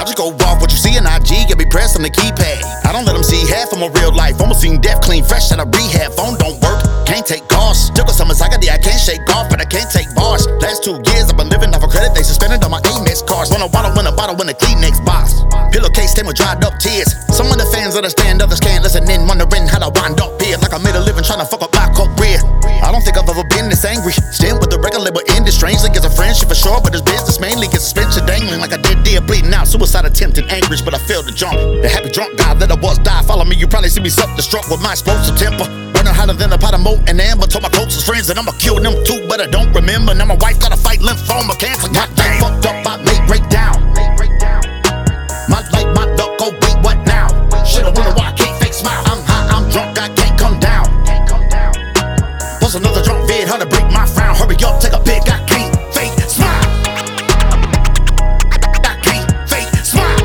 I just go off what you see in IG, get me pressed on the keypad. I don't let them see half of my real life. Almost seen death clean, fresh out of rehab. Phone don't work, can't take calls. Took us some anxiety, I can't shake off, but I can't take bars. Last 2 years I've been living off a credit, they suspended on my Amex cards. Wanna water in a bottle in a Kleenex box. Pillowcase stained with dried up tears. Some of the fans understand, others can't listen in, wondering how I wind up here. Like I made a living trying to fuck up my career. I don't think I've ever been this angry. Stand with the record label ended strangely. Gets a friendship for sure, but his business mainly gets suspension dangling. Like I did dear bleeding out, suicide attempt in anguish, but I failed to jump. The happy drunk guy that I was die. Follow me, you probably see me self-destruct with my explosive temper. Burning hotter than a pot of moat and amber. Told my closest friends that I'ma kill them too, but I don't remember. Now my wife gotta fight lymphoma cancer. Goddamn, fucked up, I may break down. My life, my duck, go wait, what now? Should've wondered why I can't fake smile. I'm high, I'm drunk, I can't come down. Plus another drunk vid, how to break my frown. Hurry up, take a pic, I can't fake smile. I can't fake smile.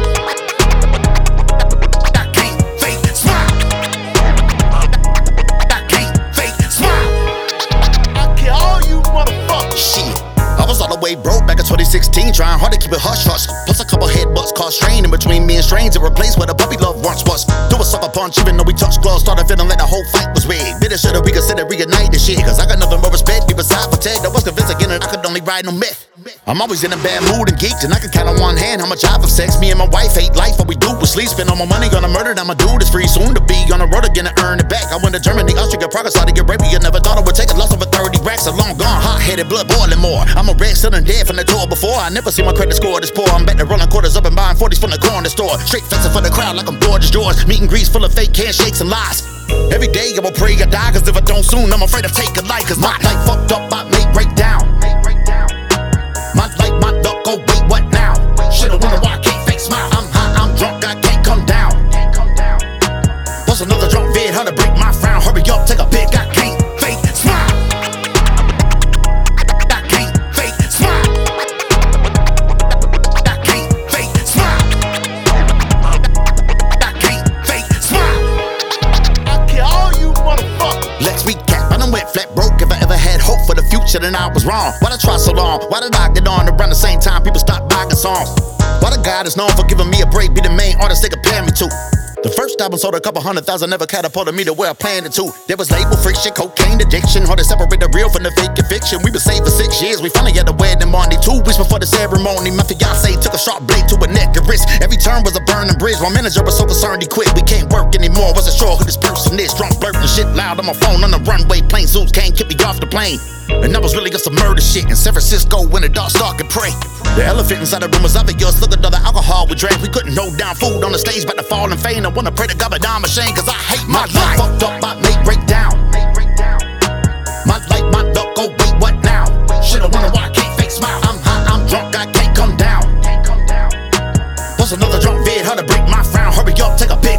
I can't fake smile. I can't fake smile. I kill all you motherfuckers. Shit. I was all the way broke back in 2016, trying hard to keep it hush-hush. Plus a couple headbutts caused strain in between me and strange to replace where the puppy love once was. Do a sucker punch even though we touched gloves, started feeling like the whole fight was rigged. Bitter should've reconsidered, reignite this shit, cause I got nothing but respect. Deep inside for Ted, I was convinced again that I could only ride no myth. I'm always in a bad mood and geeked, and I can count on one hand how much I've sex. Me and my wife hate life, all we do is sleep. Spend all my money on a murder, now my dude is free. Soon to be on the road again to earn it back. I went to Germany, Austria, Prague, Saudi Arabia. Never thought I would take a loss over 30 racks. So long gone, hot-headed, blood boiling more. I'm a wreck, still in dead from the tour before. I never see my credit score this poor. I'm back to rolling quarters up and buying 40s from the corner store. Straight flexing for the crowd like I'm George George. Meet and greets full of fake handshakes and lies. Every day I will pray I die, cause if I don't soon, I'm afraid of taking life. Cause my life fucked up, I may break down. My life, my duck, go wait, what now? Should've wondered why I can't fake smile. I'm high, I'm drunk, I can't come down. Plus another drunk vid, how to break my frown. Hurry up, take a pic, I can't fake smile. I can't fake smile. I can't fake smile. I can't fake smile. I kill all you motherfuckers. Let's recap, I done went flat broke. If I ever had hope for the future, then I was wrong. Why'd I try so long? Why did I get on around the same time people stopped buying songs? Why the God is known for giving me a break, be the main artist they compare me to? The first album sold a couple 100,000, never catapulted me to where I planned it to. There was label friction, cocaine addiction, hard to separate the real from the fake and fiction. We been saved for 6 years, we finally had a wedding Monday. 2 weeks before the ceremony, my fiance took a sharp blade to a neck and wrist. Every turn was a burning bridge, my manager was so concerned he quit. We can't work anymore, wasn't sure who this person is. Drunk, blurting shit loud on my phone on the runway. Plane suits can't keep me off the plane. And that was really just some murder shit in San Francisco when the dark started to pray. The elephant inside the room was obvious. Look at all the alcohol we drank. We couldn't hold down food on the stage, about to fall and faint. I wanna pray to God, but I'm ashamed, cause I hate my life. Fucked up, I may break down. My life, my duck, go wait, what now? Should've wondered why I can't fake smile. I'm high, I'm drunk, I can't come down. Plus another drunk vid, how to break my frown. Hurry up, take a pic.